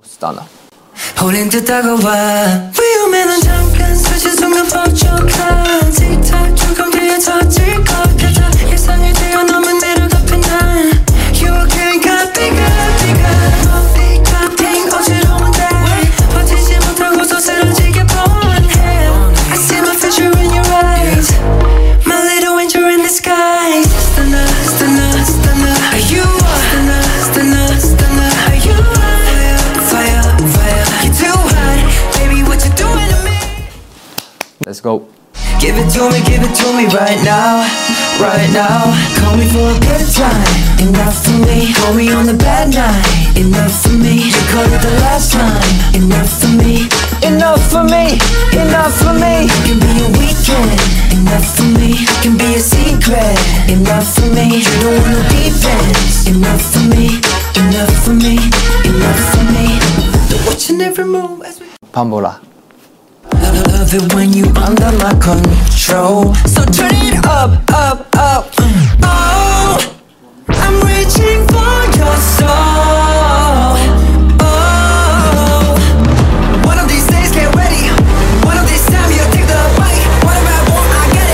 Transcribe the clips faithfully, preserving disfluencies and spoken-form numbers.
Stunner. 호랭 듯 다가와 위험해 넌 잠깐 사실 순간 벅적한 틱탁 조금 뒤에 터질 것 같아 예상이 되어 너무 내려가쁜 난 You can't got bigger bigger Movie cutting 어지러운데 버티지 못하고서 쓰러지게 뻔해 I see my future in your eyes My little angel in disguise Stunner, stunner, stunner Are you a stunner, stunner, stunner Are you a fire, fire You're too hot, baby what you doing to me Let's go. Give it to me, give it to me right now, right now Call me for a good time, enough for me Call me on the bad night, enough for me You call it the last time, enough for me Enough for me, enough for me It can be a weekend, enough for me It can be a secret, enough for me You don't want no defense, enough for me Enough for me, enough for me They're watching every move as we 밤보라. Love it when you under my control So turn it up, up, up Oh, I'm reaching for your soul Oh, one of these days get ready One of these times you'll take the bite Whatever I want, I get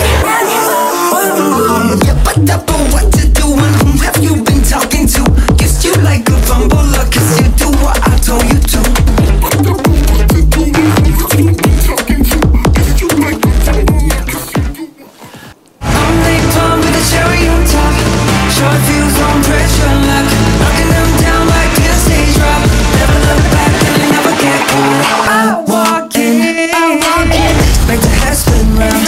it Yeah, but up on what to do And whom have you been talking to? Guess you like a bumbler Cause you do what I told you to Short fuse on pressure lock Knocking them down like a stage drop Never look back and never get caught I walk in, I walk in Make the head spin round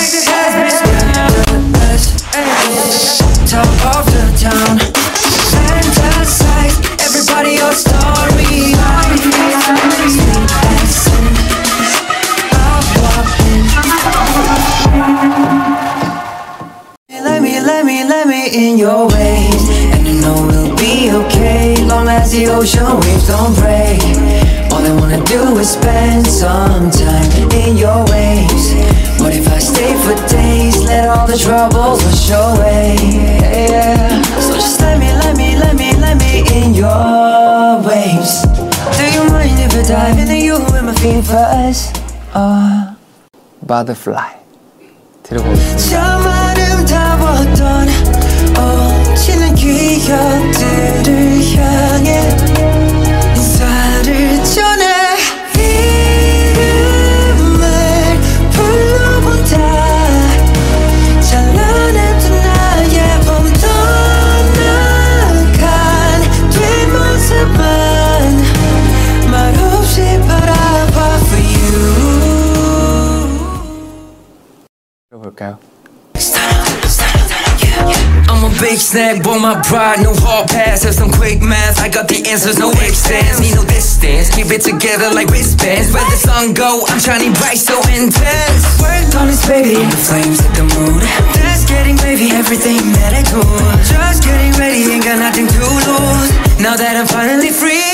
Top of the town Fantasize Everybody your story Sweet accent I walk in Let me, let me, let me in your ways And I know we'll be okay Long as the ocean waves don't break All I wanna do is spend some time in your waves What if I stay for days Let all the troubles wash away yeah. So just let me, let me, let me, let me in your waves Do you mind if I dive into you with my feet first? Uh. Butterfly. 들고 있습니다. 참 아름다웠던 어지는 기억들을 향해 인사를 전해 이름을 불러본다 찬란했던 나의 봄 떠나간 뒷모습만 말없이 바라봐 for you 들어볼까요? I'm a big snack, boy, my pride, no hard pass. Have some quick math, I got the answers, no extends. Need no distance, keep it together like wristbands. Where the sun go, I'm shining bright, so intense. Worked on this baby, the flames hit the mood. That's getting wavy, everything that I do. Just getting ready, ain't got nothing to lose. Now that I'm finally free